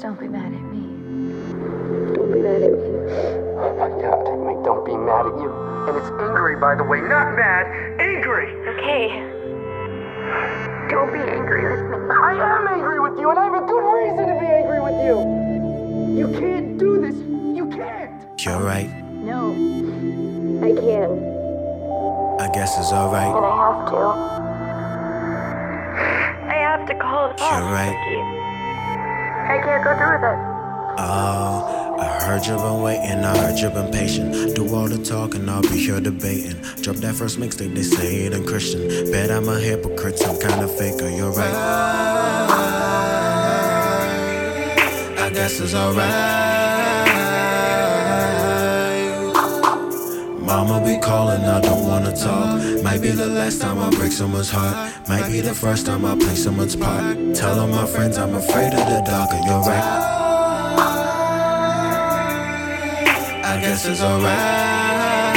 Don't be mad at me. Don't be mad at me. Oh my God, mate, don't be mad at you. And it's angry, by the way, not mad, angry. Okay. Don't be angry with me. I am angry with you, and I have a good reason to be angry with you. You can't do this. You can't. You're right. No. I can. I guess it's alright. And I have to. I have to call it off. You're right. I can't go through with it. Oh, I heard you've been waiting, I heard you've been patient. Do all the talking, I'll be here debating. Drop that first mixtape, they say it ain't Christian. Bet I'm a hypocrite, some kind of faker, you're right. I guess it's alright. Mama be calling, I don't wanna talk. Might be the last time I break someone's heart. Might be the first time I play someone's part. Tell all my friends I'm afraid of the dark, and you're right. I guess it's alright.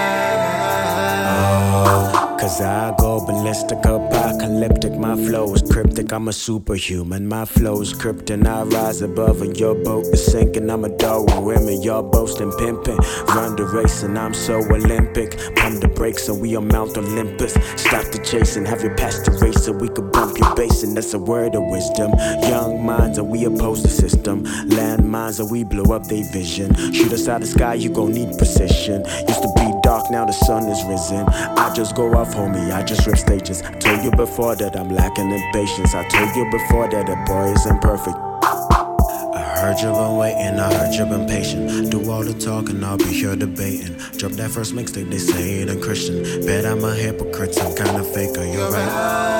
Oh, cause I go ballistic, apocalyptic. My flow is cryptic, I'm a superhuman. My flow's krypton, I rise above and your boat is sinking. I'm a dog with women, y'all boasting, pimping. Run the race and I'm so Olympic. Pump the brakes and we on Mount Olympus. Stop the chasing, have you passed the race so we could bump your bass. And that's a word of wisdom. Young minds and we oppose the system. Landmines and we blow up their vision. Shoot us out the sky, you gon' need precision. Used to be dark, now the sun is risen. I just go off, homie, I just rip stages. Told you before that I'm lacking in patience. I told you before that a boy is imperfect. I heard you've been waiting, I heard you've been patient. Do all the talking, I'll be here debating. Drop that first mixtape, they say it ain't Christian. Bet I'm a hypocrite, some kind of faker, you're right.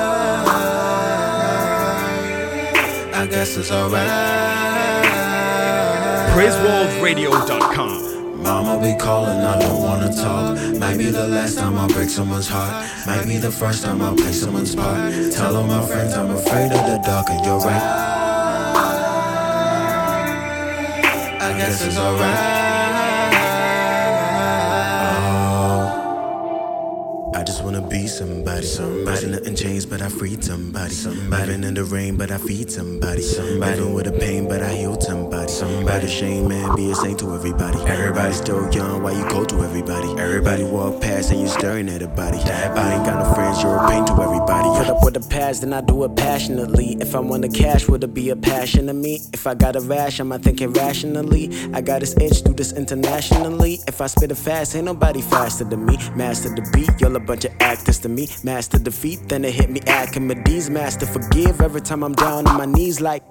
I guess it's alright. PraiseWorldRadio.com. Mama be calling, I don't wanna talk. Might be the last time I break someone's heart. Might be the first time I play someone's part. Tell all my friends I'm afraid of the dark, and you're right. I guess it's alright. Oh, I just wanna be somebody. Nothing changed, but I freed somebody. Living in the rain, but I feed somebody. Living with the pain, but I healed somebody. Somebody shame, man, be a saint to everybody. Everybody's still young, why you cold to everybody? Everybody walk past and you staring at a body. I ain't got no friends, you're a pain to everybody. Put up with the past, then I do it passionately. If I want the cash, would it be a passion to me? If I got a rash, am I thinking rationally? I got this itch, do this internationally. If I spit it fast, ain't nobody faster than me. Master the beat, y'all a bunch of actors to me. Master defeat, then it hit me Archimedes. Master forgive every time I'm down on my knees like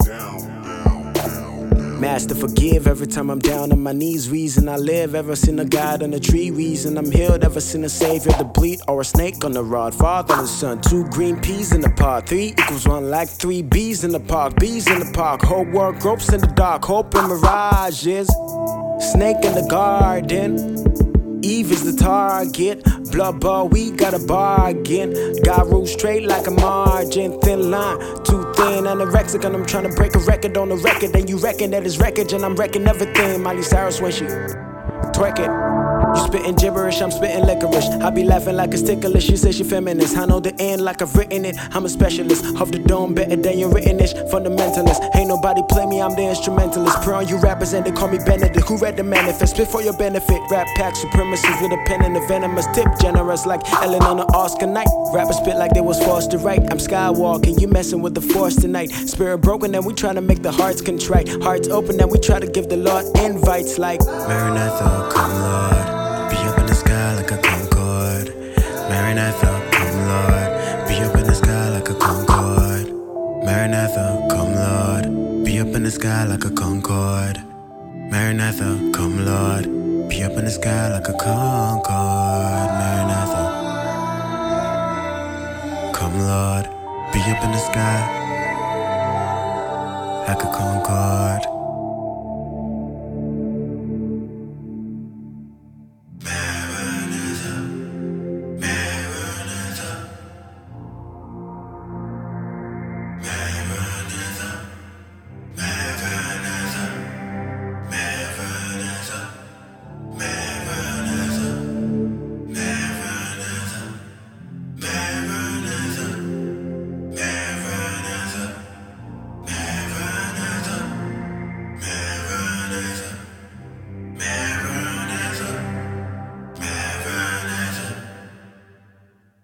Master forgive every time I'm down on my knees. Reason I live, ever seen a God on a tree. Reason I'm healed, ever seen a savior to bleed. Or a snake on the rod, Father and Son. 2 green peas in the pot, 3 equals 1 like 3 bees in the park. Bees in the park, whole world gropes in the dark. Hope and mirages, snake in the garden. Eve is the target. Blood ball, we got a bargain. Got rules straight like a margin. Thin line, too thin, anorexic. And I'm trying to break a record on the record. And you reckon that it's wreckage, and I'm wrecking everything. Miley Cyrus when she twerk it. You spitting gibberish, I'm spitting licorice. I be laughing like it's ticklish. She say she feminist. I know the end like I've written it. I'm a specialist of the dome, better than your written-ish. Fundamentalist, ain't nobody play me, I'm the instrumentalist. Pray on you rappers and they call me Benedict. Who read the manifest? Spit for your benefit. Rap pack supremacists with a pen and a venomous tip. Generous like Ellen on an Oscar night. Rappers spit like they was forced to write. I'm Skywalking, you messing with the force tonight. Spirit broken and we trying to make the hearts contrite. Hearts open and we try to give the Lord invites like Maranatha, come Lord. Be up in the sky like a Concorde. Maranatha, come Lord. Be up in the sky like a Concorde. Maranatha, come Lord. Be up in the sky like a Concorde. Maranatha, come Lord. Be up in the sky like a Concorde. Maranatha, come Lord. Be up in the sky like a Concorde. Music.